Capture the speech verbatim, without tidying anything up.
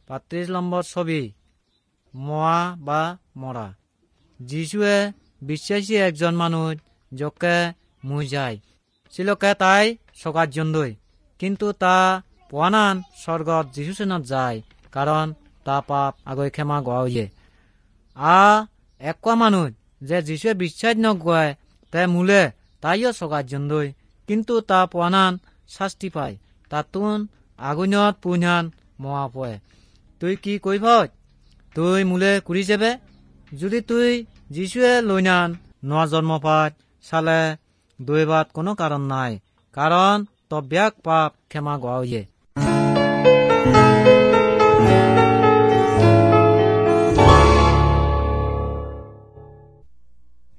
পাত্রিশ নম্বর ছবি মরা বা মরা। যিশুয়ে বিশ্বাসী একজন মানুষ যকে মুই যায় ছিলকে তাই সকার জন্যই, কিন্তু তা পোয়ানান স্বর্গত যিশু সেনত যায় কারণ তা পাপ আগৈ ক্ষমা গোয়া হইয়ে। আ একোয়া মানুষ যে যিশুয়ে বিশ্বাস নগয় তে মূলে তাইও সকার জন্যই, কিন্তু তা পোয়ানান শাস্তি পায়, তাতুন আগুনত পুনান মহা পয়ে। তুই কি কইব? তুই মূলে কুড়ি যাবে যদি তুই যিশুয়ে লইনান নোয়া জন্ম পাত সালে দৈবাত কোনো কারণ নাই, কারণ তব্যাক পাপ ক্ষমা গোয়া হইয়ে।